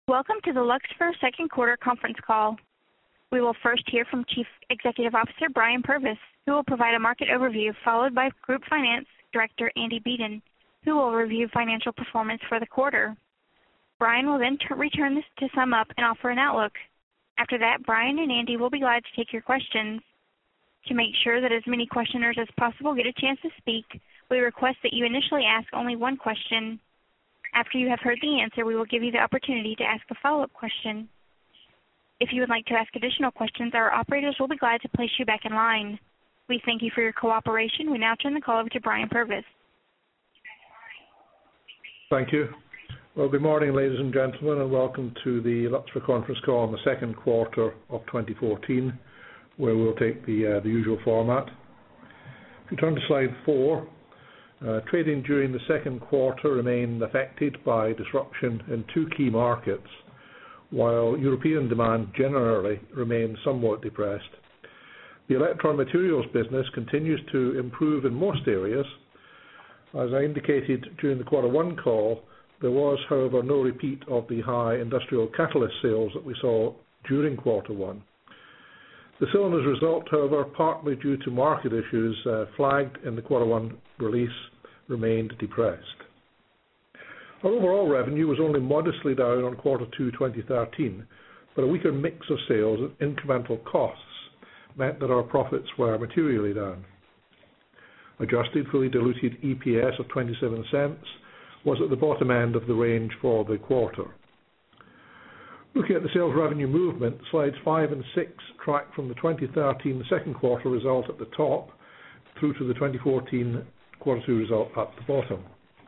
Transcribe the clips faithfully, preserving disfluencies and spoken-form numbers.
Welcome to the Luxfer second quarter conference call. We will first hear from Chief Executive Officer Bryan Purvis, who will provide a market overview, followed by Group Finance Director Andy Beeden, who will review financial performance for the quarter. Bryan will then t- return this to sum up and offer an outlook. After that, Bryan and Andy will be glad to take your questions. To make sure that as many questioners as possible get a chance to speak, we request that you initially ask only one question. After you have heard the answer, we will give you the opportunity to ask a follow-up question. If you would like to ask additional questions, our operators will be glad to place you back in line. We thank you for your cooperation. We now turn the call over to Bryan Purvis. Thank you. Well, good morning, ladies and gentlemen, and welcome to the Luxfer conference call on the second quarter of twenty fourteen, where we'll take the, uh, the usual format. If you turn to slide four, Uh, trading during the second quarter remained affected by disruption in two key markets, while European demand generally remained somewhat depressed. The electron materials business continues to improve in most areas. As I indicated during the quarter one call, there was, however, no repeat of the high industrial catalyst sales that we saw during quarter one. The cylinders result, however, partly due to market issues uh, flagged in the quarter one release, remained depressed. Our overall revenue was only modestly down on quarter two twenty thirteen, but a weaker mix of sales and incremental costs meant that our profits were materially down. Adjusted fully diluted E P S of twenty-seven cents was at the bottom end of the range for the quarter. Looking at the sales revenue movement, slides five and six track from the twenty thirteen second quarter result at the top through to the twenty fourteen quarter two result at the bottom.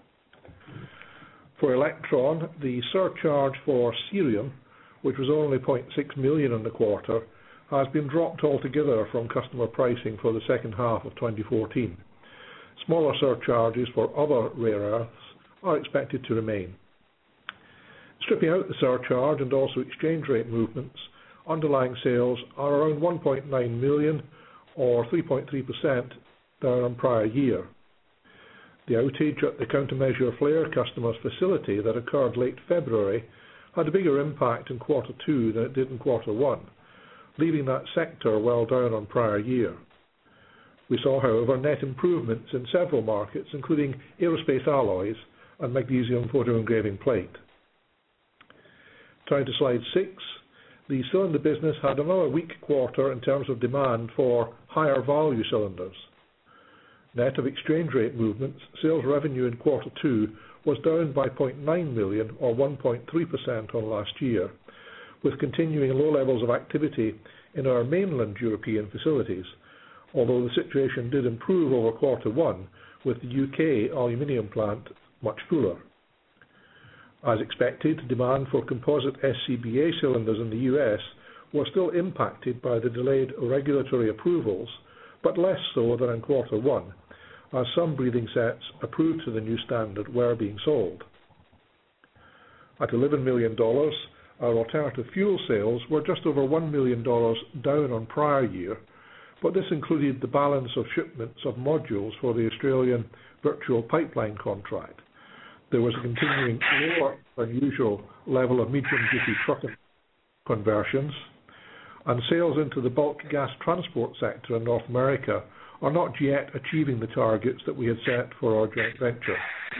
For Electron, the surcharge for cerium, which was only zero point six million dollars in the quarter, has been dropped altogether from customer pricing for the second half of twenty fourteen. Smaller surcharges for other rare earths are expected to remain. Stripping out the surcharge and also exchange rate movements, underlying sales are around one point nine million dollars or three point three percent down on prior year. The outage at the countermeasure flare customer's facility that occurred late February had a bigger impact in quarter two than it did in quarter one, leaving that sector well down on prior year. We saw, however, net improvements in several markets, including aerospace alloys and magnesium photoengraving plate. Turning to slide six, the cylinder business had another weak quarter in terms of demand for higher value cylinders. Net of exchange rate movements, sales revenue in quarter two was down by zero point nine million dollars or one point three percent on last year, with continuing low levels of activity in our mainland European facilities, although the situation did improve over quarter one, with the U K aluminium plant much fuller. As expected, demand for composite S C B A cylinders in the U S was still impacted by the delayed regulatory approvals, but less so than in quarter one, as some breathing sets approved to the new standard were being sold. At eleven million dollars, our alternative fuel sales were just over one million dollars down on prior year, but this included the balance of shipments of modules for the Australian virtual pipeline contract. There was a continuing lower than usual level of medium-duty truck conversions, and sales into the bulk gas transport sector in North America are not yet achieving the targets that we had set for our joint venture.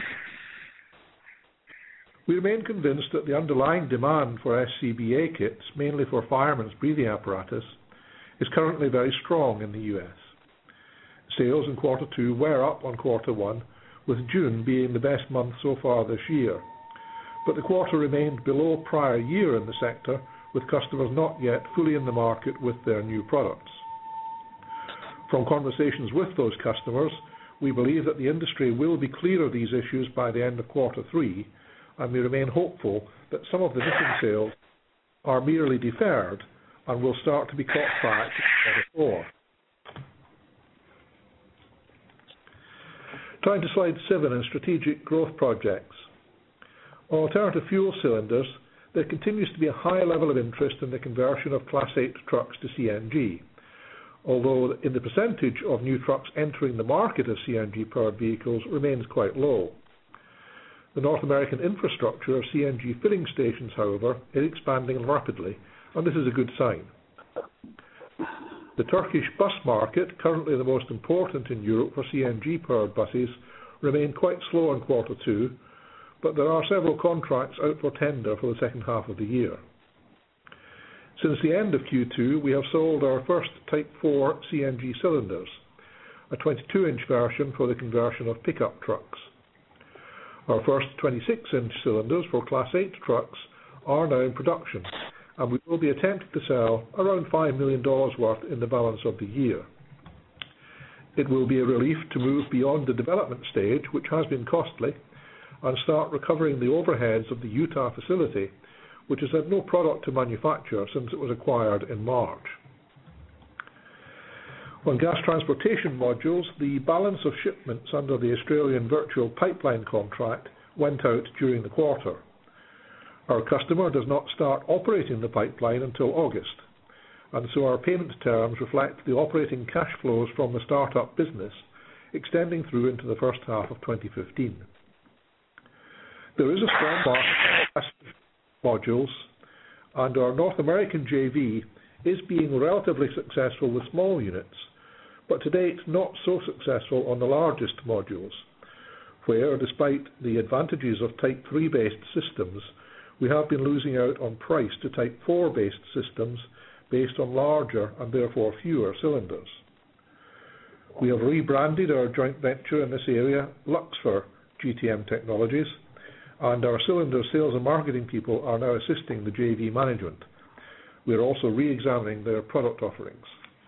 We remain convinced that the underlying demand for S C B A kits, mainly for firemen's breathing apparatus, is currently very strong in the U S. Sales in quarter two were up on quarter one, with June being the best month so far this year. But the quarter remained below prior year in the sector, with customers not yet fully in the market with their new products. From conversations with those customers, we believe that the industry will be clear of these issues by the end of quarter three, and we remain hopeful that some of the missing sales are merely deferred and will start to be caught back in quarter four. Turning to slide seven in strategic growth projects. On alternative fuel cylinders, there continues to be a high level of interest in the conversion of Class eight trucks to C N G, although in the percentage of new trucks entering the market as C N G-powered vehicles remains quite low. The North American infrastructure of C N G filling stations, however, is expanding rapidly, and this is a good sign. The Turkish bus market, currently the most important in Europe for C N G-powered buses, remained quite slow in quarter two, but there are several contracts out for tender for the second half of the year. Since the end of Q two, we have sold our first Type four C N G cylinders, a twenty-two inch version for the conversion of pickup trucks. Our first twenty-six inch cylinders for Class eight trucks are now in production, and we will be attempting to sell around five million dollars worth in the balance of the year. It will be a relief to move beyond the development stage, which has been costly, and start recovering the overheads of the Utah facility, which has had no product to manufacture since it was acquired in March. On gas transportation modules, the balance of shipments under the Australian Virtual Pipeline contract went out during the quarter. Our customer does not start operating the pipeline until August, and so our payment terms reflect the operating cash flows from the startup business, extending through into the first half of twenty fifteen. There is a strong market for modules, and our North American J V is being relatively successful with small units, but to date not so successful on the largest modules, where, despite the advantages of Type three based systems, we have been losing out on price to Type four based systems based on larger and therefore fewer cylinders. We have rebranded our joint venture in this area Luxfer G T M Technologies, and our cylinder sales and marketing people are now assisting the J V management. We are also re-examining their product offerings.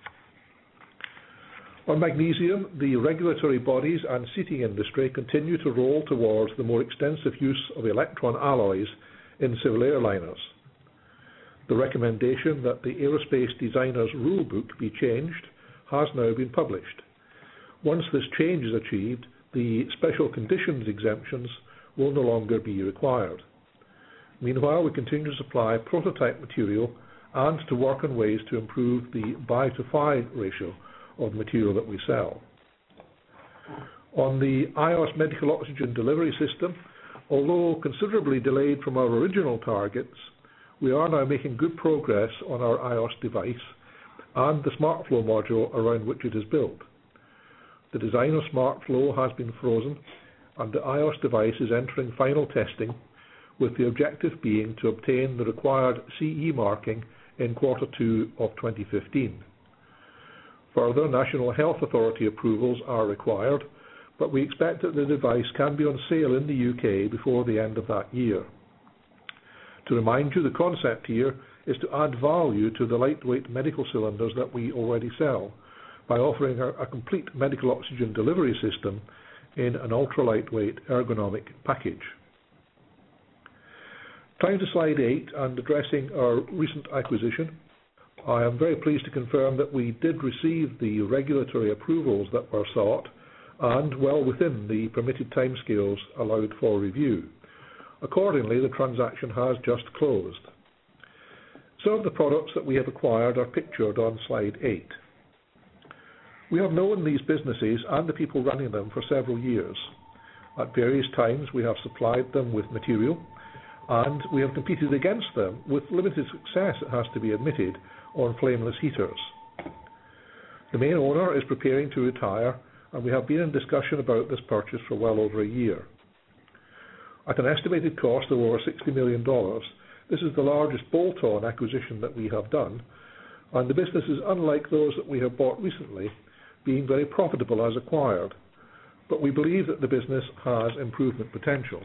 On magnesium, the regulatory bodies and seating industry continue to roll towards the more extensive use of electron alloys in civil airliners. The recommendation that the Aerospace Designers Rulebook be changed has now been published. Once this change is achieved, the special conditions exemptions will no longer be required. Meanwhile, we continue to supply prototype material and to work on ways to improve the buy to five ratio of the material that we sell. On the I O S medical oxygen delivery system, although considerably delayed from our original targets, we are now making good progress on our I O S device and the SmartFlow module around which it is built. The design of SmartFlow has been frozen, and the I O S device is entering final testing, with the objective being to obtain the required C E marking in quarter two of twenty fifteen. Further, National Health Authority approvals are required, but we expect that the device can be on sale in the U K before the end of that year. To remind you, the concept here is to add value to the lightweight medical cylinders that we already sell by offering a, a complete medical oxygen delivery system in an ultra-lightweight ergonomic package. Time to slide eight and addressing our recent acquisition. I am very pleased to confirm that we did receive the regulatory approvals that were sought and well within the permitted timescales allowed for review. Accordingly, the transaction has just closed. Some of the products that we have acquired are pictured on slide eight. We have known these businesses and the people running them for several years. At various times we have supplied them with material, and we have competed against them with limited success, it has to be admitted, on flameless heaters. The main owner is preparing to retire, and we have been in discussion about this purchase for well over a year. At an estimated cost of over sixty million dollars, this is the largest bolt-on acquisition that we have done, and the business is unlike those that we have bought recently, being very profitable as acquired, but we believe that the business has improvement potential.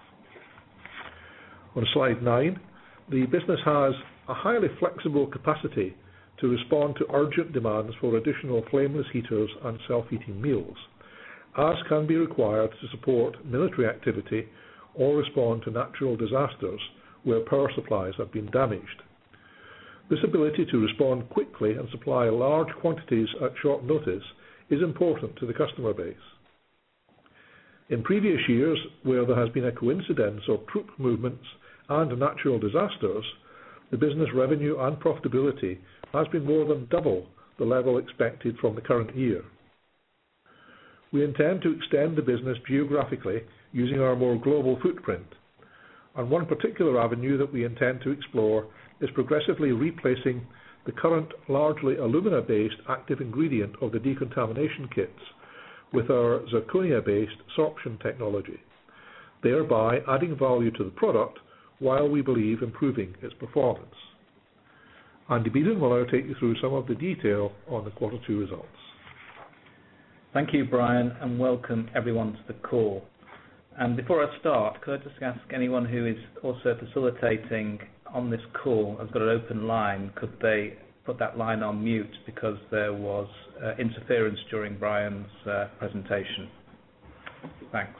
On slide nine, the business has a highly flexible capacity to respond to urgent demands for additional flameless heaters and self-heating meals, as can be required to support military activity or respond to natural disasters where power supplies have been damaged. This ability to respond quickly and supply large quantities at short notice is important to the customer base. In previous years, where there has been a coincidence of troop movements and natural disasters, the business revenue and profitability has been more than double the level expected from the current year. We intend to extend the business geographically using our more global footprint. And one particular avenue that we intend to explore is progressively replacing the current largely alumina-based active ingredient of the decontamination kits with our zirconia-based sorption technology, thereby adding value to the product while we believe improving its performance. Andy Beedon will now take you through some of the detail on the quarter two results. Thank you, Brian, and welcome everyone to the call. And before I start, could I just ask anyone who is also facilitating on this call, has got an open line, could they put that line on mute because there was uh, interference during Brian's uh, presentation. Thanks.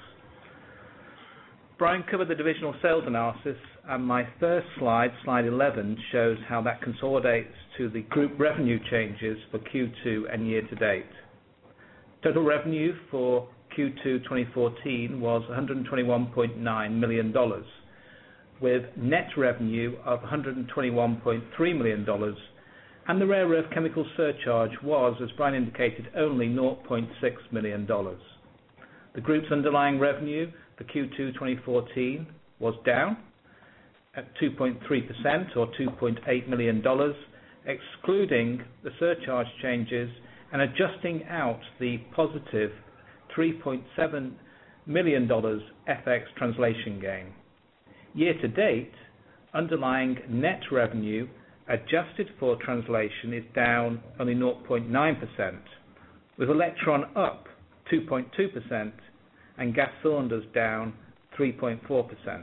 Brian covered the divisional sales analysis, and my first slide, slide eleven, shows how that consolidates to the group revenue changes for Q two and year to date. Total revenue for Q two twenty fourteen was one hundred twenty-one point nine million dollars, with net revenue of one hundred twenty-one point three million dollars, and the rare earth chemical surcharge was, as Brian indicated, only zero point six million dollars. The group's underlying revenue for Q two twenty fourteen was down at two point three percent or two point eight million dollars, excluding the surcharge changes and adjusting out the positive three point seven million dollars F X translation gain. Year to date, underlying net revenue adjusted for translation is down only zero point nine percent, with Electron up two point two percent and gas cylinders down three point four percent.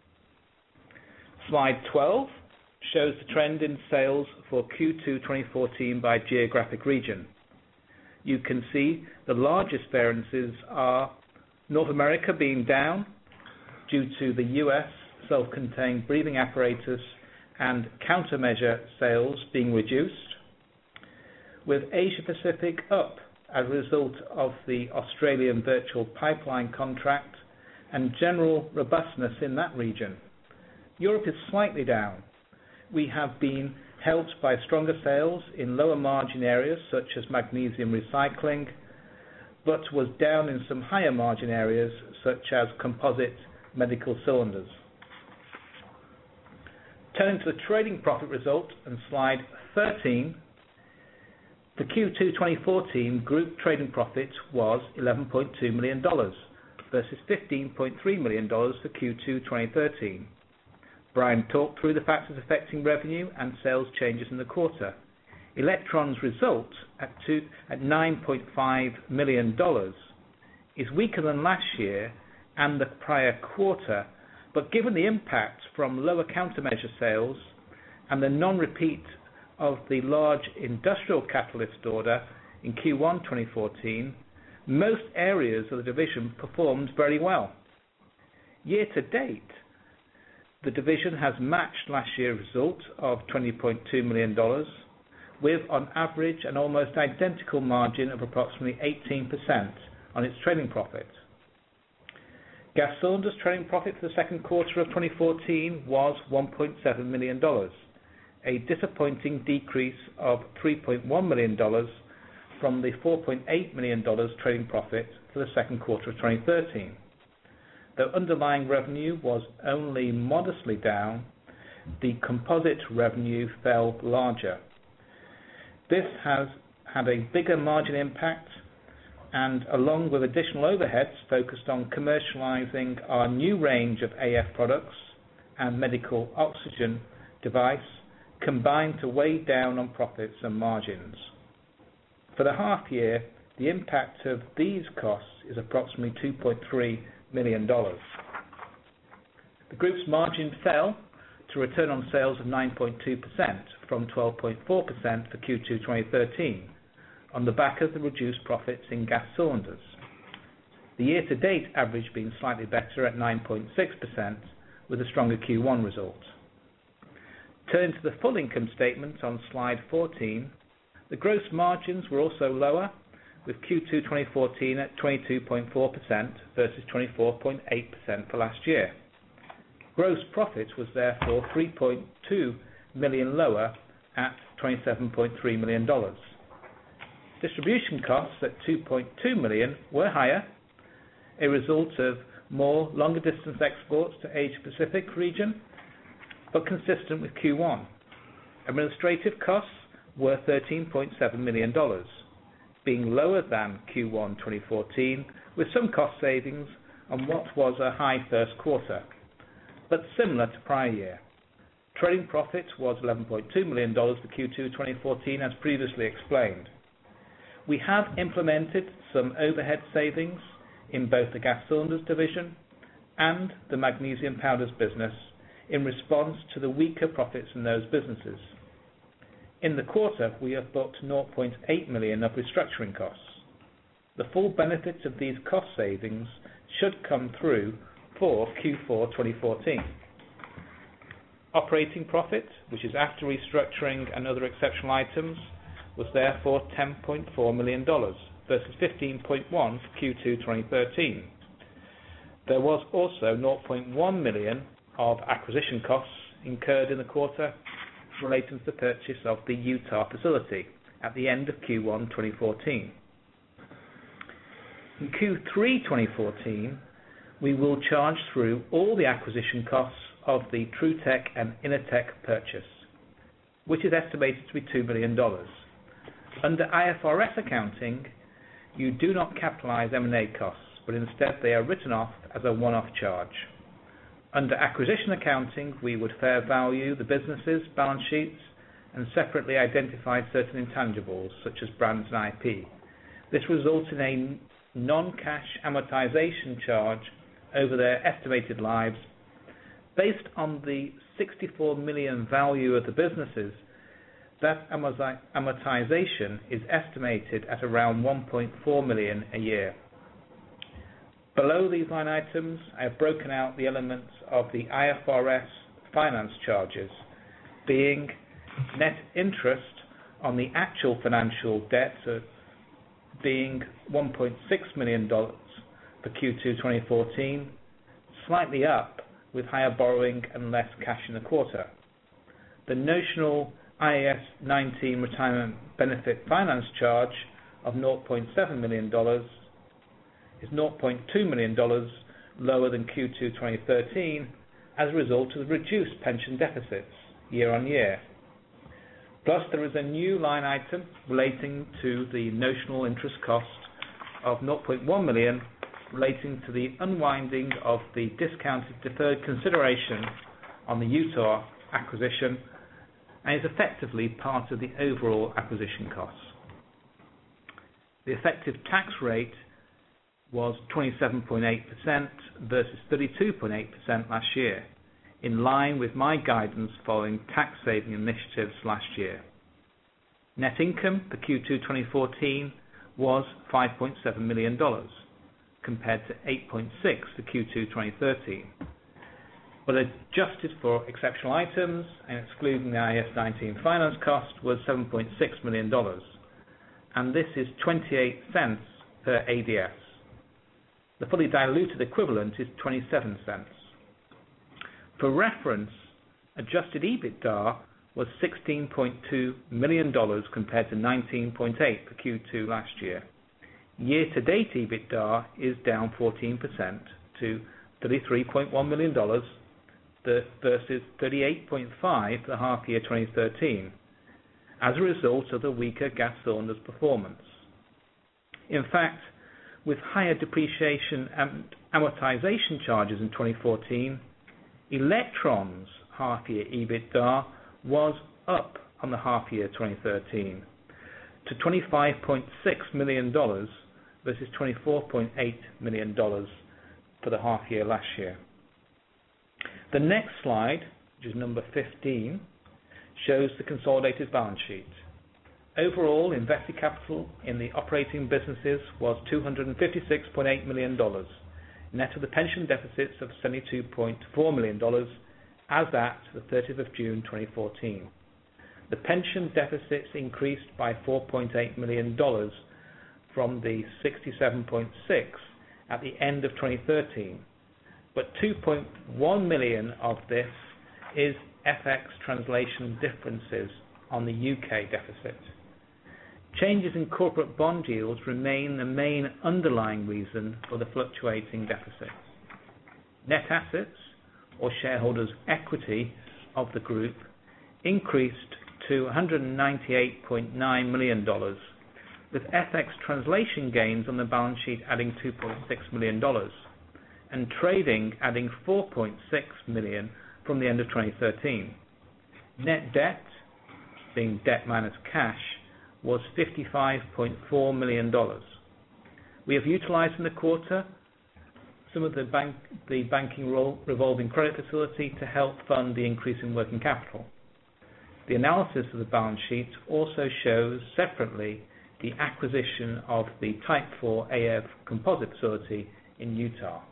Slide twelve shows the trend in sales for Q two twenty fourteen by geographic region. You can see the largest variances are North America being down due to the U S self-contained breathing apparatus and countermeasure sales being reduced, with Asia Pacific up as a result of the Australian virtual pipeline contract and general robustness in that region. Europe is slightly down. We have been helped by stronger sales in lower margin areas such as magnesium recycling, but was down in some higher margin areas such as composite medical cylinders. Turning to the trading profit result on slide thirteen, the Q two twenty fourteen group trading profit was eleven point two million dollars versus fifteen point three million dollars for Q two twenty thirteen. Brian talked through the factors affecting revenue and sales changes in the quarter. Electron's result at, two, at nine point five million dollars is weaker than last year and the prior quarter, but given the impact from lower countermeasure sales and the non-repeat of the large industrial catalyst order in Q one twenty fourteen, most areas of the division performed very well. Year to date, the division has matched last year's result of twenty point two million dollars, with on average an almost identical margin of approximately eighteen percent on its trading profit. Gas cylinders trading profit for the second quarter of twenty fourteen was one point seven million dollars, a disappointing decrease of three point one million dollars from the four point eight million dollars trading profit for the second quarter of twenty thirteen. Though underlying revenue was only modestly down, the composite revenue fell larger. This has had a bigger margin impact, and along with additional overheads focused on commercializing our new range of A F products and medical oxygen device, combined to weigh down on profits and margins. For the half year, the impact of these costs is approximately two point three million dollars. The group's margin fell to a return on sales of nine point two percent from twelve point four percent for Q two twenty thirteen, on the back of the reduced profits in gas cylinders. The year-to-date average being slightly better at nine point six percent, with a stronger Q one result. Turning to the full income statement on slide fourteen, the gross margins were also lower, with Q two twenty fourteen at twenty-two point four percent versus twenty-four point eight percent for last year. Gross profit was therefore three point two million dollars lower at twenty-seven point three million dollars. Distribution costs at two point two million dollars were higher, a result of more longer distance exports to Asia Pacific region, but consistent with Q one. Administrative costs were thirteen point seven million dollars, being lower than Q one twenty fourteen, with some cost savings on what was a high first quarter, but similar to prior year. Trading profit was eleven point two million dollars for Q two twenty fourteen, as previously explained. We have implemented some overhead savings in both the gas cylinders division and the magnesium powders business in response to the weaker profits in those businesses. In the quarter, we have booked zero point eight million dollars of restructuring costs. The full benefits of these cost savings should come through for Q four twenty fourteen. Operating profit, which is after restructuring and other exceptional items, was therefore ten point four million dollars versus fifteen point one for Q two twenty thirteen. There was also zero point one million dollars of acquisition costs incurred in the quarter relating to the purchase of the Utah facility at the end of Q one twenty fourteen. In Q three twenty fourteen, we will charge through all the acquisition costs of the Trutech and Innertech purchase, which is estimated to be two million dollars. Under I F R S accounting, you do not capitalize M and A costs, but instead they are written off as a one-off charge. Under acquisition accounting, we would fair value the businesses' balance sheets and separately identify certain intangibles, such as brands and I P. This results in a non-cash amortization charge over their estimated lives. Based on the sixty-four million dollars value of the businesses, that amortization is estimated at around one point four million dollars a year. Below these line items, I have broken out the elements of the I F R S finance charges, being net interest on the actual financial debt of being one point six million dollars for Q two twenty fourteen, slightly up with higher borrowing and less cash in the quarter. The notional I A S nineteen retirement benefit finance charge of zero point seven million dollars is zero point two million dollars lower than Q two twenty thirteen as a result of the reduced pension deficits year on year. Plus, there is a new line item relating to the notional interest cost of zero point one million dollars relating to the unwinding of the discounted deferred consideration on the Utah acquisition, and is effectively part of the overall acquisition costs. The effective tax rate was twenty-seven point eight percent versus thirty-two point eight percent last year, in line with my guidance following tax saving initiatives last year. Net income for Q two twenty fourteen was five point seven million dollars, compared to eight point six for Q two twenty thirteen. But adjusted for exceptional items and excluding the I A S nineteen finance cost was seven point six million dollars, and this is twenty-eight cents per A D S. The fully diluted equivalent is twenty-seven cents. For reference, adjusted EBITDA was sixteen point two million dollars compared to nineteen point eight for Q two last year. Year-to-date EBITDA is down fourteen percent to thirty-three point one million dollars versus thirty-eight point five for the half year twenty thirteen, as a result of the weaker gas cylinders performance. In fact, with higher depreciation and amortization charges in twenty fourteen, Electron's half-year EBITDA was up on the half-year twenty thirteen to twenty-five point six million dollars versus twenty-four point eight million dollars for the half-year last year. The next slide, which is number fifteen, shows the consolidated balance sheet. Overall, invested capital in the operating businesses was two hundred fifty-six point eight million dollars, net of the pension deficits of seventy-two point four million dollars as at the thirtieth of June twenty fourteen. The pension deficits increased by four point eight million dollars from the sixty-seven point six at the end of twenty thirteen, but two point one million dollars of this is F X translation differences on the U K deficit. Changes in corporate bond yields remain the main underlying reason for the fluctuating deficit. Net assets, or shareholders' equity of the group, increased to one hundred ninety-eight point nine million dollars, with F X translation gains on the balance sheet adding two point six million dollars, and trading adding four point six million dollars from the end of twenty thirteen. Net debt, being debt minus cash, was fifty-five point four million dollars. We have utilized in the quarter some of the bank, the banking revolving credit facility to help fund the increase in working capital. The analysis of the balance sheet also shows separately the acquisition of the Type four A F composite facility in Utah.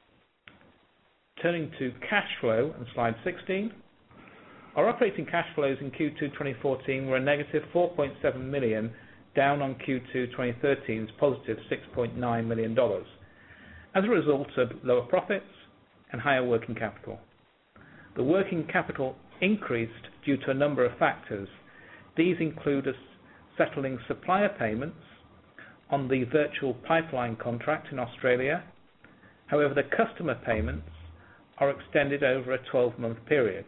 Turning to cash flow on slide sixteen, our operating cash flows in Q two twenty fourteen were a negative four point seven million dollars, down on Q two twenty thirteen's positive six point nine million dollars, as a result of lower profits and higher working capital. The working capital increased due to a number of factors. These include us settling supplier payments on the virtual pipeline contract in Australia. However, the customer payments are extended over a twelve-month period.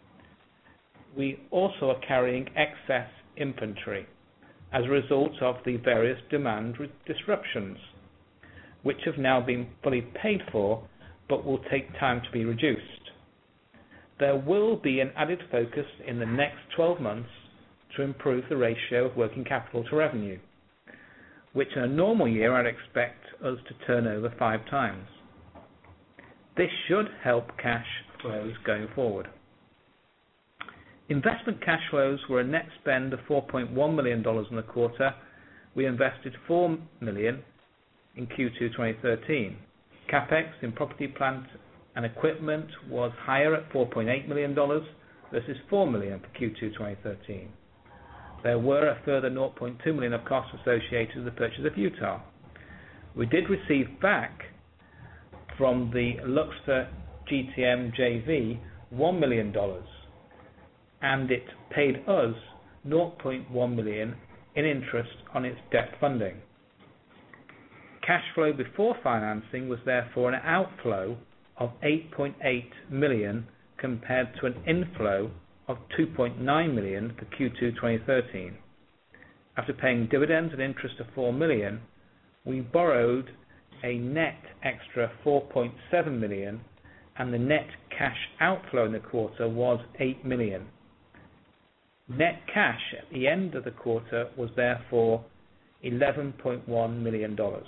We also are carrying excess inventory as a result of the various demand disruptions, which have now been fully paid for but will take time to be reduced. There will be an added focus in the next twelve months to improve the ratio of working capital to revenue, which in a normal year I'd expect us to turn over five times. This should help cash flows going forward. Investment cash flows were a net spend of four point one million dollars in the quarter. We invested four million dollars in Q two twenty thirteen. CapEx in property, plant and equipment was higher at four point eight million dollars versus four million dollars for Q two twenty thirteen. There were a further zero point two million dollars of costs associated with the purchase of Utah. We did receive back from the Luxfer G T M J V one million dollars, and it paid us zero point one million dollars in interest on its debt funding. Cash flow before financing was therefore an outflow of eight point eight million dollars compared to an inflow of two point nine million dollars for Q two twenty thirteen. After paying dividends and interest of four million dollars, we borrowed a net extra four point seven million dollars, and the net cash outflow in the quarter was eight million dollars. Net cash at the end of the quarter was therefore eleven point one million dollars.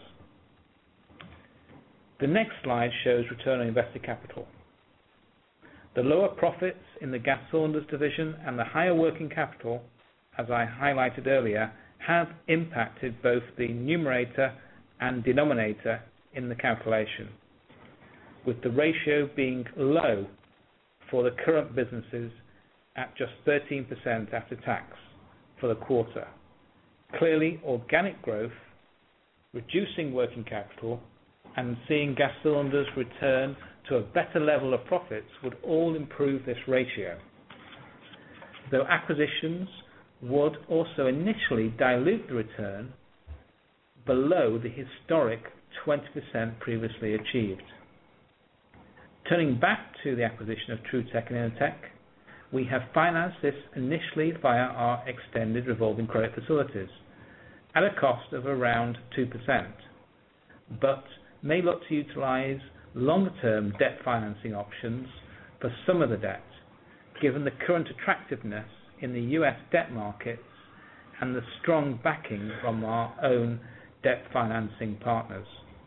The next slide shows return on invested capital. The lower profits in the gas cylinders division and the higher working capital, as I highlighted earlier, have impacted both the numerator and denominator in the calculation, with the ratio being low for the current businesses at just thirteen percent after tax for the quarter. Clearly, organic growth, reducing working capital, and seeing gas cylinders return to a better level of profits would all improve this ratio. Though acquisitions would also initially dilute the return below the historic twenty percent previously achieved. Turning back to the acquisition of TruTech and Intertech, we have financed this initially via our extended revolving credit facilities at a cost of around two percent, but may look to utilize longer-term debt financing options for some of the debt, given the current attractiveness in the U S debt markets and the strong backing from our own debt financing partners.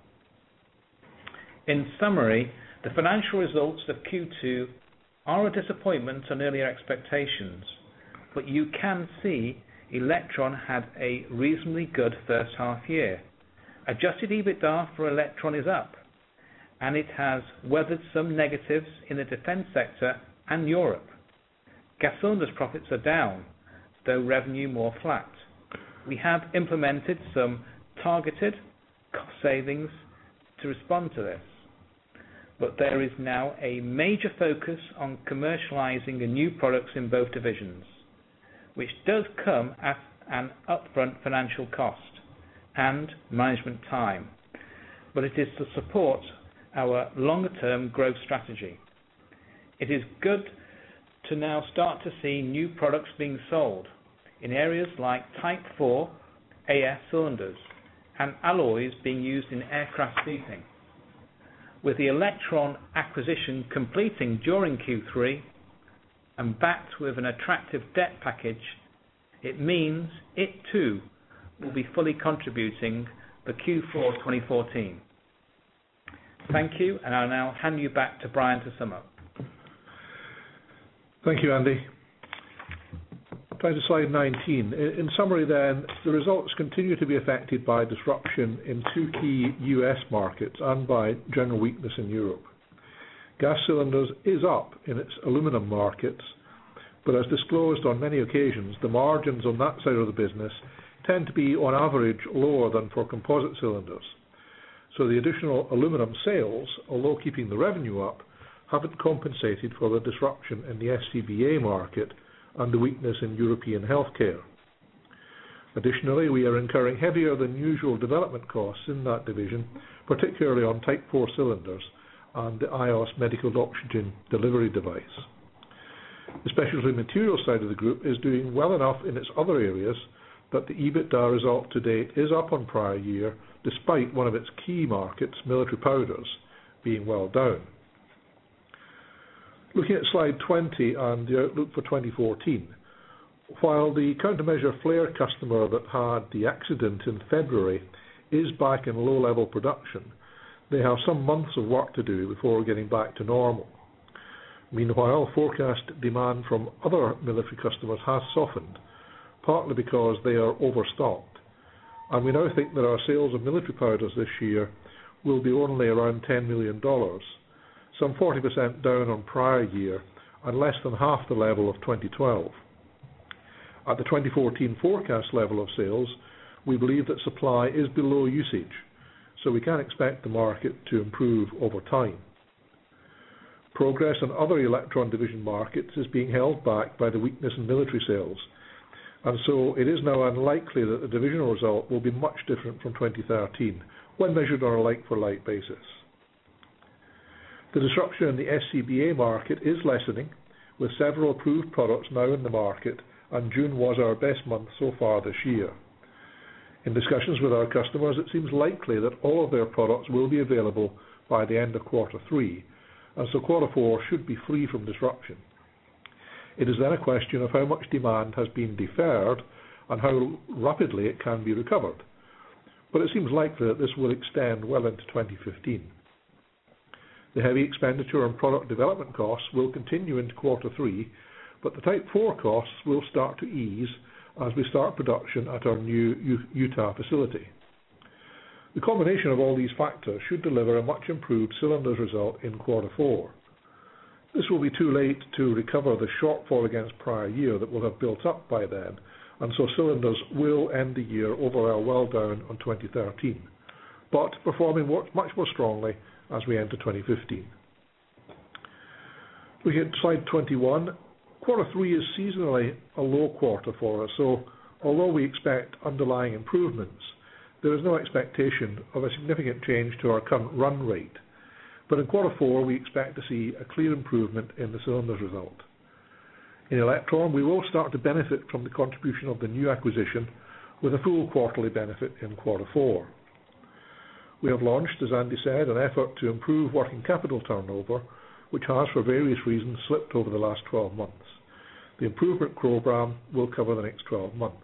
In summary, the financial results of Q two are a disappointment on earlier expectations, but you can see Elektron had a reasonably good first half year. Adjusted EBITDA for Elektron is up, and it has weathered some negatives in the defense sector and Europe. Gas cylinders profits are down, though revenue more flat. We have implemented some targeted cost savings to respond to this, but there is now a major focus on commercializing the new products in both divisions, which does come at an upfront financial cost and management time, but it is to support our longer-term growth strategy. It is good to now start to see new products being sold in areas like Type four A F cylinders and alloys being used in aircraft seating. With the Elektron acquisition completing during Q three and backed with an attractive debt package, it means it too will be fully contributing for Q four twenty fourteen. Thank you, and I'll now hand you back to Brian to sum up. Thank you, Andy. Turning to slide nineteen. In summary then, the results continue to be affected by disruption in two key U S markets and by general weakness in Europe. Gas cylinders is up in its aluminium markets, but as disclosed on many occasions, the margins on that side of the business tend to be on average lower than for composite cylinders. So the additional aluminium sales, although keeping the revenue up, haven't compensated for the disruption in the S C B A market and the weakness in European healthcare. Additionally, we are incurring heavier than usual development costs in that division, particularly on Type four cylinders and the I O S medical oxygen delivery device. The specialty materials side of the group is doing well enough in its other areas that the EBITDA result to date is up on prior year, despite one of its key markets, military powders, being well down. Looking at slide twenty and the outlook for twenty fourteen, while the countermeasure flare customer that had the accident in February is back in low-level production, they have some months of work to do before getting back to normal. Meanwhile, forecast demand from other military customers has softened, partly because they are overstocked, and we now think that our sales of military powders this year will be only around ten million dollars, some forty percent down on prior year and less than half the level of twenty twelve. At the twenty fourteen forecast level of sales, we believe that supply is below usage, so we can expect the market to improve over time. Progress in other Elektron division markets is being held back by the weakness in military sales, and so it is now unlikely that the divisional result will be much different from twenty thirteen when measured on a like-for-like basis. The disruption in the S C B A market is lessening, with several approved products now in the market, and June was our best month so far this year. In discussions with our customers, it seems likely that all of their products will be available by the end of quarter three, and so quarter four should be free from disruption. It is then a question of how much demand has been deferred and how rapidly it can be recovered, but it seems likely that this will extend well into twenty fifteen. The heavy expenditure on product development costs will continue into quarter three, but the Type four costs will start to ease as we start production at our new Utah facility. The combination of all these factors should deliver a much improved cylinders result in quarter four. This will be too late to recover the shortfall against prior year that will have built up by then, and so cylinders will end the year overall well down on twenty thirteen, but performing much more strongly as we enter twenty fifteen. Looking at slide twenty-one, quarter three is seasonally a low quarter for us, so although we expect underlying improvements, there is no expectation of a significant change to our current run rate. But in quarter four, we expect to see a clear improvement in the cylinders result. In Elektron, we will start to benefit from the contribution of the new acquisition with a full quarterly benefit in quarter four. We have launched, as Andy said, an effort to improve working capital turnover, which has, for various reasons, slipped over the last twelve months. The improvement program will cover the next twelve months.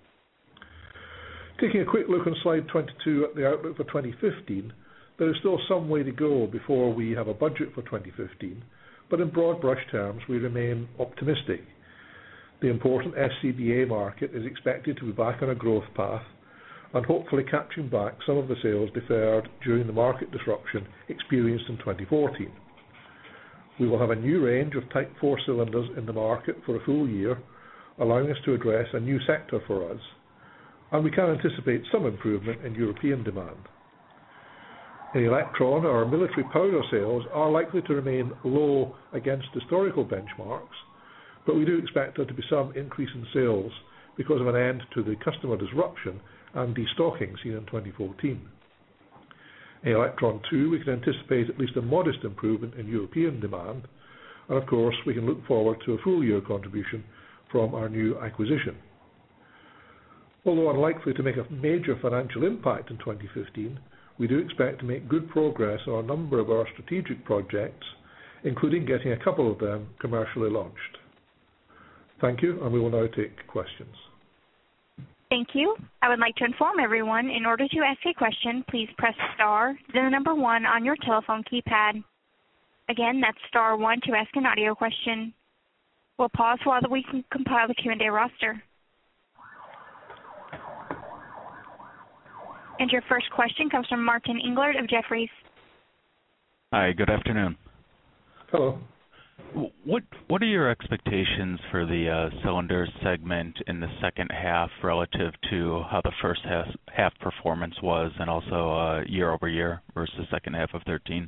Taking a quick look on slide twenty-two at the outlook for twenty fifteen, there is still some way to go before we have a budget for twenty fifteen, but in broad brush terms, we remain optimistic. The important S C B A market is expected to be back on a growth path and hopefully capturing back some of the sales deferred during the market disruption experienced in twenty fourteen. We will have a new range of Type four cylinders in the market for a full year, allowing us to address a new sector for us, and we can anticipate some improvement in European demand. In Elektron, our military powder sales are likely to remain low against historical benchmarks, but we do expect there to be some increase in sales because of an end to the customer disruption and destocking seen in twenty fourteen. In Electron two, we can anticipate at least a modest improvement in European demand, and of course we can look forward to a full year contribution from our new acquisition. Although unlikely to make a major financial impact in twenty fifteen, we do expect to make good progress on a number of our strategic projects, including getting a couple of them commercially launched. Thank you, and we will now take questions. Thank you. I would like to inform everyone, in order to ask a question, please press star, then the number one on your telephone keypad. Again, that's star one to ask an audio question. We'll pause while we can compile the Q and A roster. And your first question comes from Martin Englert of Jefferies. Hi, good afternoon. Hello. What what are your expectations for the uh, cylinder segment in the second half relative to how the first half, half performance was, and also uh, year over year versus second half of thirteen?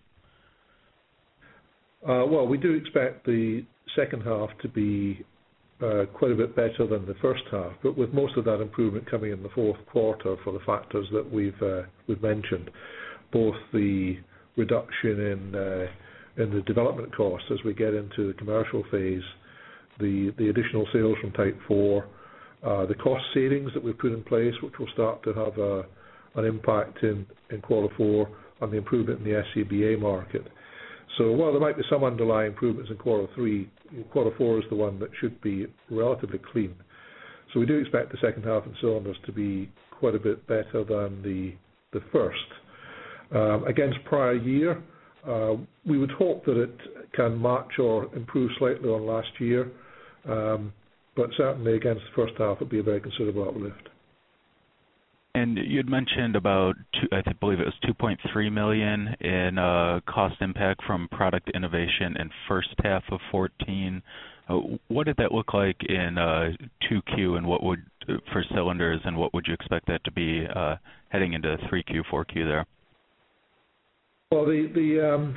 Uh, well, we do expect the second half to be uh, quite a bit better than the first half, but with most of that improvement coming in the fourth quarter for the factors that we've uh, we've mentioned, both the reduction in uh, in the development costs as we get into the commercial phase, the, the additional sales from Type four, uh, the cost savings that we've put in place, which will start to have a, an impact in, in quarter four, on the improvement in the S C B A market. So while there might be some underlying improvements in quarter three, quarter four is the one that should be relatively clean. So we do expect the second half in cylinders to be quite a bit better than the, the first. Um, against prior year, Uh, we would hope that it can match or improve slightly on last year, um, but certainly against the first half, it would be a very considerable uplift. And you'd mentioned about, two, I believe it was two point three million dollars in uh, cost impact from product innovation in first half of fourteen. Uh, what did that look like in uh, two Q, and what would for cylinders, and what would you expect that to be uh, heading into three Q, four Q there? Well, the the um,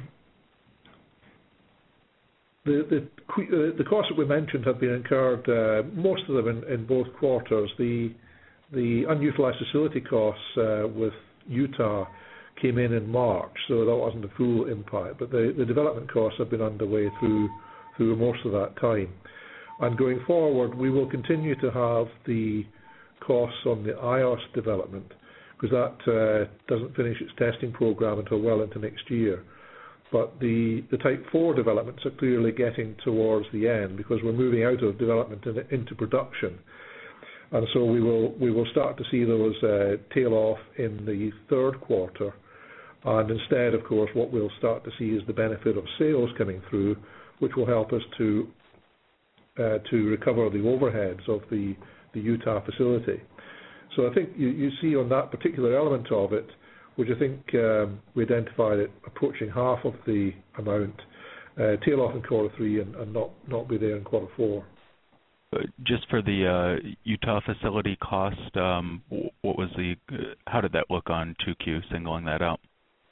the, the the costs that we mentioned have been incurred, uh, most of them in, in both quarters. The the unutilized facility costs uh, with Utah came in in March, so that wasn't a full impact. But the, the development costs have been underway through through most of that time. And going forward, we will continue to have the costs on the I O S development, because that uh, doesn't finish its testing program until well into next year. But the, the Type four developments are clearly getting towards the end, because we're moving out of development in, into production. And so we will we will start to see those uh, tail off in the third quarter. And instead, of course, what we'll start to see is the benefit of sales coming through, which will help us to uh, to recover the overheads of the, the Utah facility. So I think you, you see on that particular element of it, which I think um, we identified it approaching half of the amount, uh, tail off in quarter three and, and not, not be there in quarter four. Just for the uh, Utah facility cost, um, what was the? How did that look on two Q, singling that out?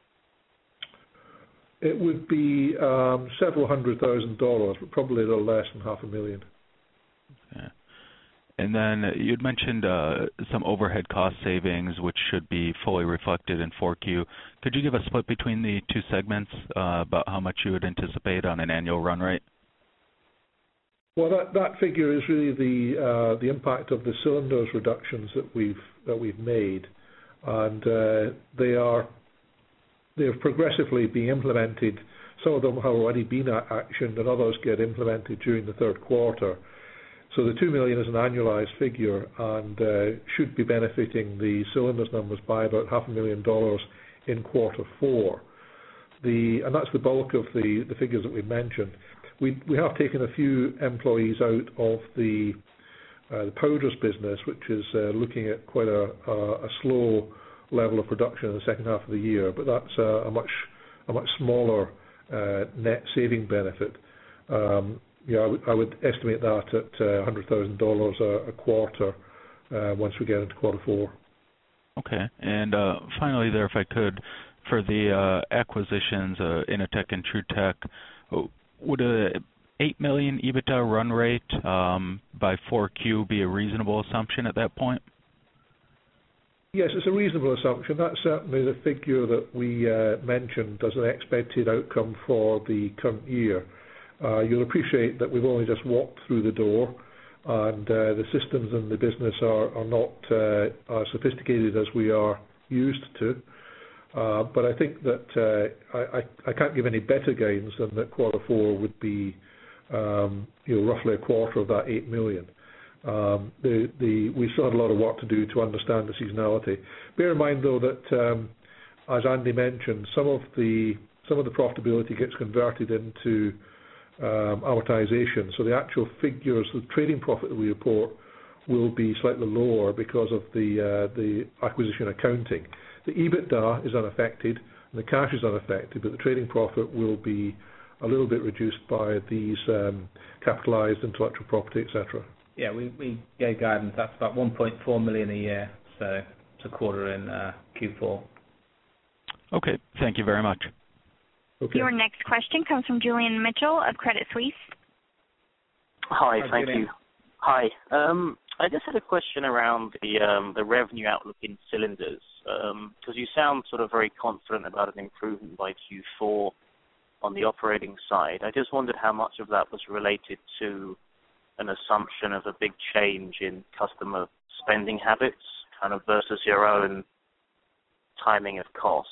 It would be um, several hundred thousand dollars, but probably a little less than half a million. Okay. And then you'd mentioned uh, some overhead cost savings, which should be fully reflected in four Q. Could you give a split between the two segments uh, about how much you would anticipate on an annual run rate? Well, that, that figure is really the uh, the impact of the cylinders reductions that we've that we've made, and uh, they are they are progressively being implemented. Some of them have already been actioned, and others get implemented during the third quarter. So the two million is an annualized figure, and uh, should be benefiting the cylinders numbers by about half a million dollars in quarter four. The and that's the bulk of the, the figures that we mentioned. We we have taken a few employees out of the uh, the powders business, which is uh, looking at quite a, a a slow level of production in the second half of the year. But that's a, a much a much smaller uh, net saving benefit. Um, Yeah, I would, I would estimate that at uh, one hundred thousand dollars a quarter uh, once we get into quarter four. Okay. And uh, finally there, if I could, for the uh, acquisitions, uh, Inotech and TruTech, would a eight million dollars EBITDA run rate um, by four Q be a reasonable assumption at that point? Yes, it's a reasonable assumption. That's certainly the figure that we uh, mentioned as an expected outcome for the current year. Uh, you'll appreciate that we've only just walked through the door, and uh, the systems in the business are, are not uh, as sophisticated as we are used to. Uh, but I think that uh, I, I, I can't give any better guidance than that quarter four would be um, you know, roughly a quarter of that eight million. Um, the, the, we still had a lot of work to do to understand the seasonality. Bear in mind, though, that um, as Andy mentioned, some of the some of the profitability gets converted into um, amortization. So the actual figures, the trading profit that we report, will be slightly lower because of the uh, the acquisition accounting. The EBITDA is unaffected, and the cash is unaffected, but the trading profit will be a little bit reduced by these um, capitalized intellectual property, et cetera. Yeah, we, we gave guidance. That's about one point four million a year, so it's a quarter in uh, Q four. Okay, thank you very much. Okay. Your next question comes from Julian Mitchell of Credit Suisse. Hi, Hi thank Julian. you. Hi. Um, I just had a question around the um, the revenue outlook in cylinders, because um, you sound sort of very confident about an improvement by Q four on the operating side. I just wondered how much of that was related to an assumption of a big change in customer spending habits, kind of versus your own timing of costs.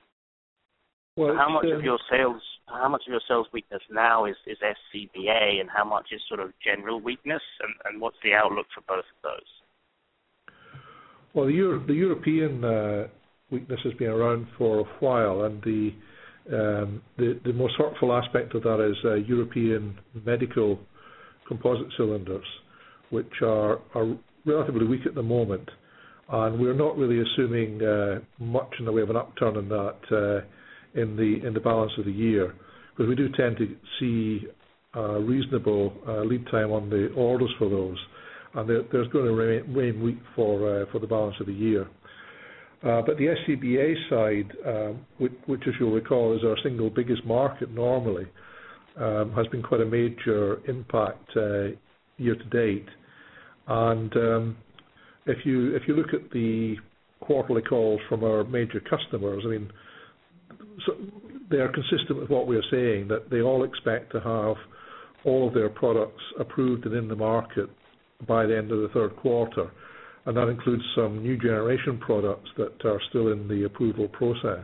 Well, how much um, of your sales, how much of your sales weakness now is, is S C B A, and how much is sort of general weakness, and, and what's the outlook for both of those? Well, the, Euro, the European uh, weakness has been around for a while, and the um, the, the most hurtful aspect of that is uh, European medical composite cylinders, which are, are relatively weak at the moment, and we're not really assuming uh, much in the way of an upturn in that uh, in the in the balance of the year, because we do tend to see a reasonable uh, lead time on the orders for those, and there's going to remain, remain weak for uh, for the balance of the year. Uh, but the S C B A side, um, which, which, as you'll recall, is our single biggest market normally, Um, has been quite a major impact uh, year to date, and um, if you if you look at the quarterly calls from our major customers, I mean, so they are consistent with what we are saying, that they all expect to have all of their products approved and in the market by the end of the third quarter, and that includes some new generation products that are still in the approval process.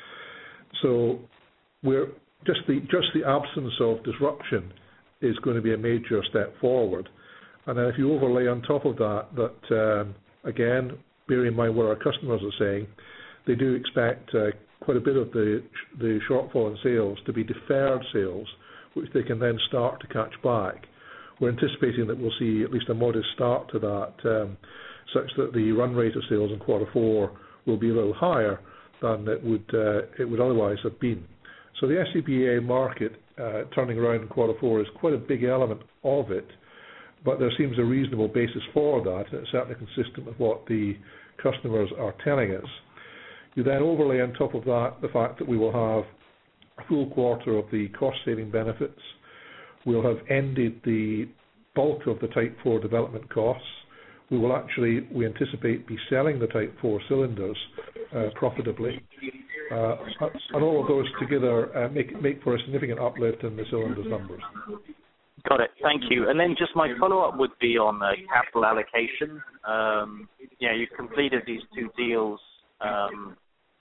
So we're Just the just the absence of disruption is going to be a major step forward. And then if you overlay on top of that, that um, again, bearing in mind what our customers are saying, they do expect uh, quite a bit of the the shortfall in sales to be deferred sales, which they can then start to catch back. We're anticipating that we'll see at least a modest start to that, um, such that the run rate of sales in quarter four will be a little higher than it would uh, it would otherwise have been. So the S C B A market uh, turning around in quarter four is quite a big element of it, but there seems a reasonable basis for that, and it's certainly consistent with what the customers are telling us. You then overlay on top of that the fact that we will have a full quarter of the cost-saving benefits. We'll have ended the bulk of the Type four development costs. We will actually, we anticipate, be selling the Type four cylinders uh, profitably. Uh, and all of those together uh, make make for a significant uplift in the cylinders numbers. Got it. Thank you. And then just my follow-up would be on uh, capital allocation. Um, yeah, you've completed these two deals. Um,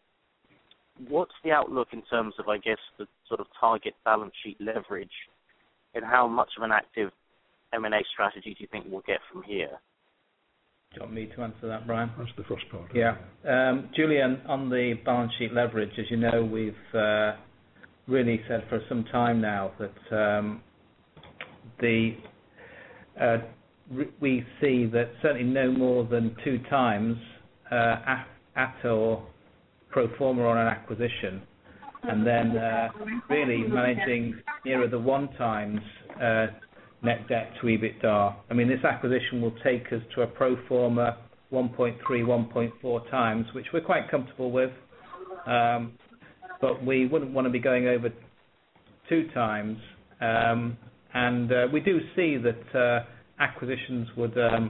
what's the outlook in terms of, I guess, the sort of target balance sheet leverage, and how much of an active M and A strategy do you think we'll get from here? Do you want me to answer that, Brian? That's the first part. Yeah. Um, Julian, on the balance sheet leverage, as you know, we've uh, really said for some time now that um, the uh, we see that certainly no more than two times uh, at, at or pro forma on an acquisition, and then uh, really managing nearer the one times uh, net debt to EBITDA. I mean, this acquisition will take us to a pro forma one point three, one point four times, which we're quite comfortable with. Um, but we wouldn't want to be going over two times. Um, and uh, we do see that uh, acquisitions would um,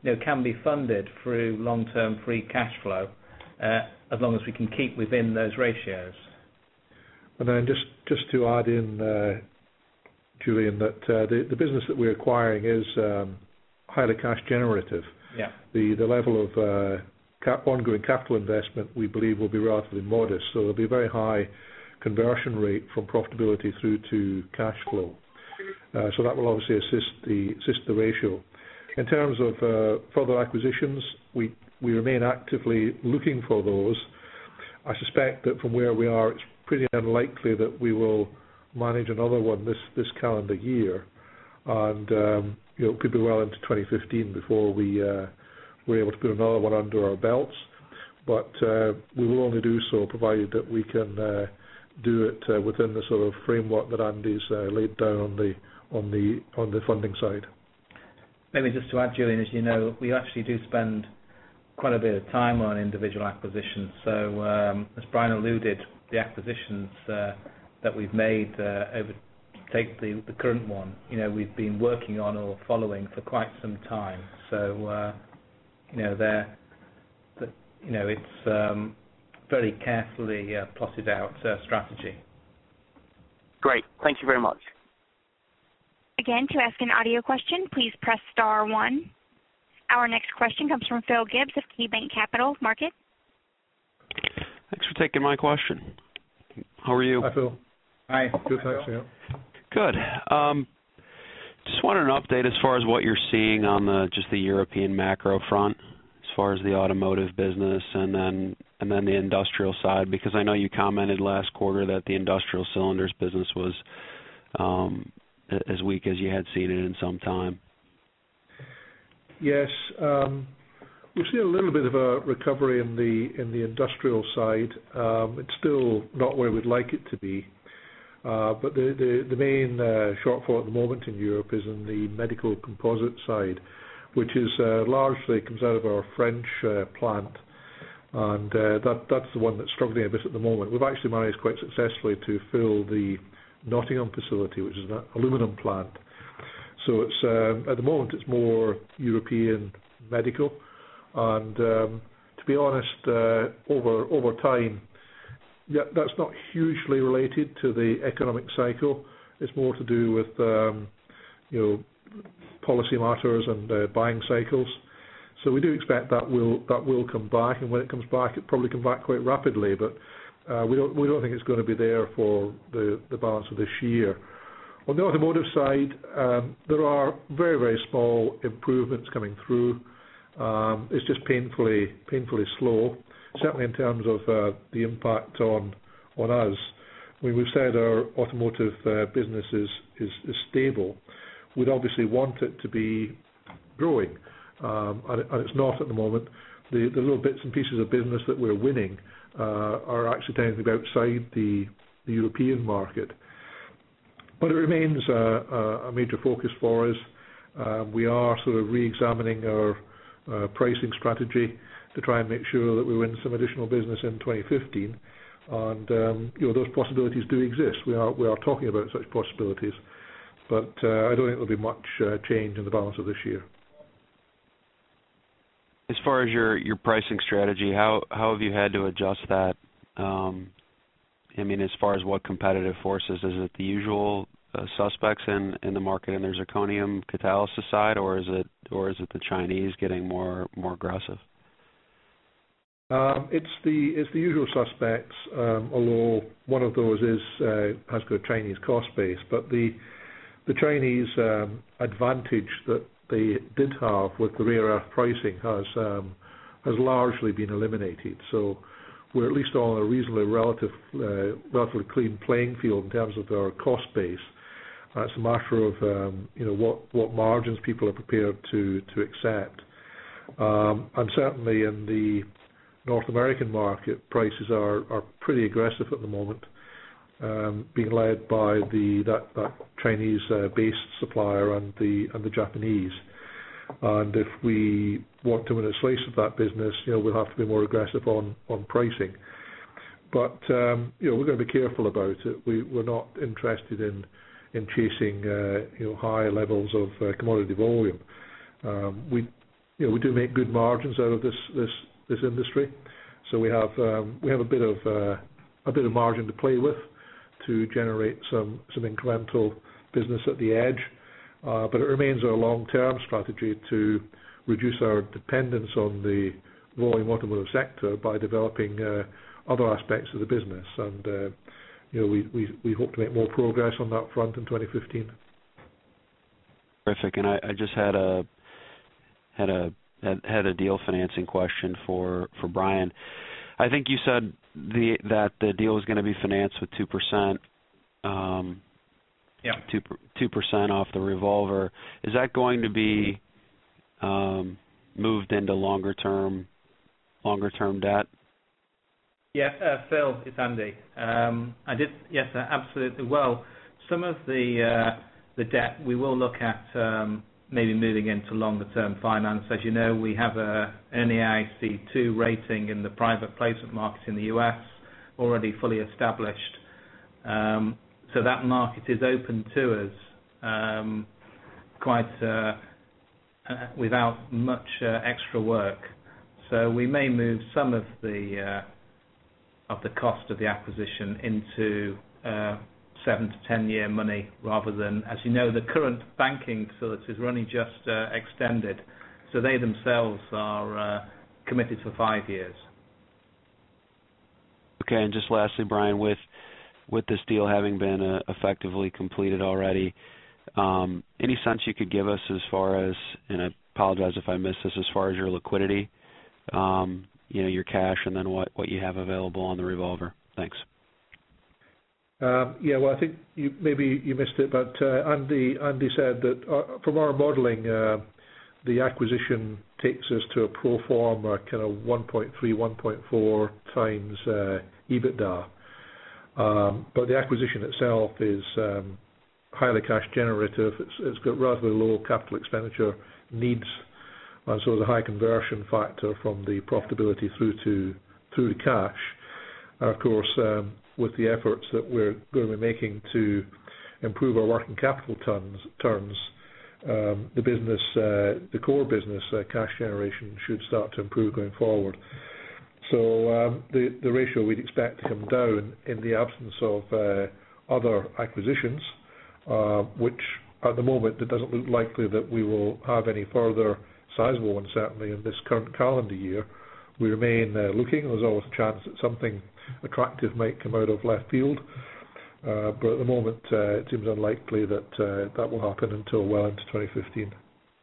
you know, can be funded through long-term free cash flow, uh, as long as we can keep within those ratios. And then just, just to add in, uh, Julian, that uh, the, the business that we're acquiring is um, highly cash generative. Yeah. The, the level of uh, cap, ongoing capital investment we believe will be relatively modest, so there'll be a very high conversion rate from profitability through to cash flow. Uh, so that will obviously assist the assist the ratio. In terms of uh, further acquisitions, we we remain actively looking for those. I suspect that from where we are, it's pretty unlikely that we will manage another one this, this calendar year, and um, you know, it could be well into twenty fifteen before we uh, we're able to put another one under our belts. But uh, we will only do so provided that we can uh, do it uh, within the sort of framework that Andy's uh, laid down on the on the on the funding side. Maybe just to add, Julian, as you know, we actually do spend quite a bit of time on individual acquisitions. So, um, as Brian alluded, the acquisitions uh, that we've made uh, over take the, the current one, you know, we've been working on or following for quite some time. So, uh, you know, they're, the, you know, it's um, very carefully uh, plotted out uh, strategy. Great. Thank you very much. Again, to ask an audio question, please press star one. Our next question comes from Phil Gibbs of KeyBanc Capital Markets. Thanks for taking my question. How are you? Hi, Phil. Hi. Good, thanks. Yeah. Good. Um, just wanted an update as far as what you're seeing on the just the European macro front, as far as the automotive business, and then and then the industrial side, because I know you commented last quarter that the industrial cylinders business was um, as weak as you had seen it in some time. Yes, um, we've seen a little bit of a recovery in the in the industrial side. Um, it's still not where we'd like it to be, uh, but the the, the main uh, shortfall at the moment in Europe is in the medical composite side, which is uh, largely comes out of our French uh, plant, and uh, that that's the one that's struggling a bit at the moment. We've actually managed quite successfully to fill the Nottingham facility, which is an aluminum plant. So it's um, at the moment it's more European medical, and um, to be honest, uh, over over time, yeah, that's not hugely related to the economic cycle. It's more to do with um, you know policy matters and uh, buying cycles. So we do expect that will that will come back, and when it comes back, it probably come back quite rapidly. But uh, we don't we don't think it's going to be there for the, the balance of this year. On the automotive side, um, there are very, very small improvements coming through. Um, it's just painfully, painfully slow, certainly in terms of uh, the impact on on us. I mean, we've said our automotive uh, business is, is, is stable. We'd obviously want it to be growing, um, and, it, and it's not at the moment. The, the little bits and pieces of business that we're winning uh, are actually tending to be outside the, the European market. But it remains uh, a major focus for us. Uh, we are sort of re-examining our uh, pricing strategy to try and make sure that we win some additional business in twenty fifteen. And um, you know, those possibilities do exist. We are we are talking about such possibilities, but uh, I don't think there'll be much uh, change in the balance of this year. As far as your, your pricing strategy, how how have you had to adjust that? Um, I mean, as far as what competitive forces, is it the usual uh, suspects in, in the market in their zirconium catalysis side, or is it or is it the Chinese getting more more aggressive? Um, it's the it's the usual suspects, um, although one of those is uh, has got a Chinese cost base. But the the Chinese um, advantage that they did have with the rare earth pricing has um, has largely been eliminated. So we're at least on a reasonably relative, uh, relatively clean playing field in terms of our cost base. Uh, it's a matter of um, you know what, what margins people are prepared to to accept, um, and certainly in the North American market, prices are, are pretty aggressive at the moment, um, being led by the that, that Chinese uh, based supplier and the and the Japanese. And if we want to win a slice of that business, you know, we'll have to be more aggressive on, on pricing. But um, you know, we're going to be careful about it. We, we're not interested in in chasing uh, you know high levels of uh, commodity volume. Um, we you know, we do make good margins out of this this this industry, so we have um, we have a bit of uh, a bit of margin to play with to generate some some incremental business at the edge. Uh, but it remains our long-term strategy to reduce our dependence on the volume automotive sector by developing uh, other aspects of the business, and uh, you know, we, we we hope to make more progress on that front in twenty fifteen. Terrific. And I, I just had a had a had, had a deal financing question for, for Brian. I think you said the that the deal is going to be financed with two percent. Um, yeah. Two two percent off the revolver. Is that going to be um, moved into longer term longer term debt? Yeah, uh, Phil, it's Andy. Um, I did, yes, uh, absolutely. Well, some of the uh, the debt we will look at um, maybe moving into longer term finance. As you know, we have a N A I C two rating in the private placement market in the U S already fully established. Um, so that market is open to us um, quite uh, uh, without much uh, extra work. So we may move some of the uh, of the cost of the acquisition into uh, seven to ten year money rather than, as you know, the current banking facilities are only just uh, extended, so they themselves are uh, committed for five years. Okay, and just lastly, Brian, with with this deal having been uh, effectively completed already, um, any sense you could give us as far as, and I apologize if I missed this, as far as your liquidity, um, you know, your cash, and then what, what you have available on the revolver? Thanks. Um, yeah, well, I think you, maybe you missed it, but uh, Andy Andy said that uh, from our modelling, uh, the acquisition takes us to a pro forma kind of one point three, one point four times uh, EBITDA. Um, but the acquisition itself is um, highly cash generative. It's, it's got relatively low capital expenditure needs, and so there's a high conversion factor from the profitability through to through to cash. And of course, um, with the efforts that we're going to be making to improve our working capital turns, turns um, the business, uh, the core business uh, cash generation should start to improve going forward. So um, the, the ratio we'd expect to come down in the absence of uh, other acquisitions, uh, which at the moment it doesn't look likely that we will have any further sizable ones, certainly in this current calendar year. We remain uh, looking. There's always a chance that something attractive might come out of left field, uh, but at the moment uh, it seems unlikely that uh, that will happen until well into twenty fifteen.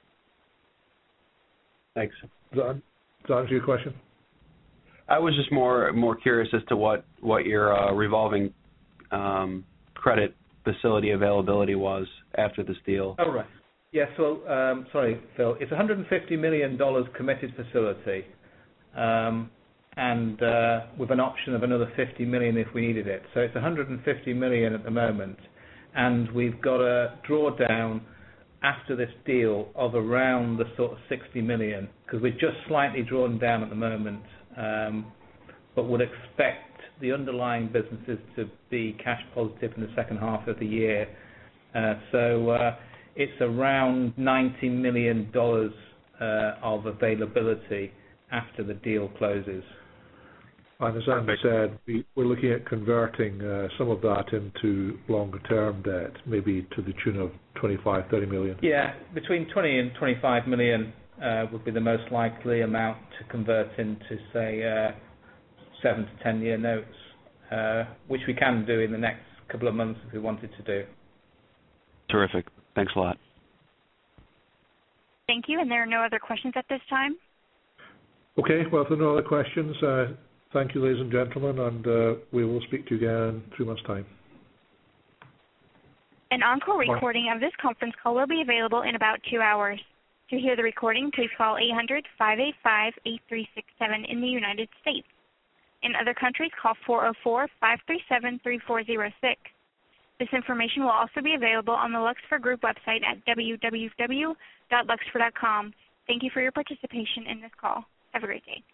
Thanks. Does that, does that answer your question? I was just more more curious as to what what your uh, revolving um, credit facility availability was after this deal. Oh, right. Yes, well, um, sorry, Phil. It's a one hundred fifty million dollars committed facility, um, and uh, with an option of another fifty million dollars if we needed it. So it's one hundred fifty million dollars at the moment, and we've got a drawdown after this deal of around the sort of sixty million dollars, because we're just slightly drawn down at the moment, um, but would expect the underlying businesses to be cash positive in the second half of the year. Uh, so uh, it's around ninety million dollars uh, of availability after the deal closes. And as Andy said, we, we're looking at converting uh, some of that into longer-term debt, maybe to the tune of twenty-five, thirty million. Yeah, between twenty and twenty-five million uh, would be the most likely amount to convert into, say, uh, seven to ten year notes, uh, which we can do in the next couple of months if we wanted to do. Terrific. Thanks a lot. Thank you, and there are no other questions at this time. Okay, well, if there are no other questions, uh, thank you, ladies and gentlemen, and uh, we will speak to you again in three months' time. An encore recording of this conference call will be available in about two hours. To hear the recording, please call eight hundred, five eight five, eight three six seven in the United States. In other countries, call four oh four, five three seven, three four oh six. This information will also be available on the Luxfer Group website at w w w dot luxfer dot com. Thank you for your participation in this call. Have a great day.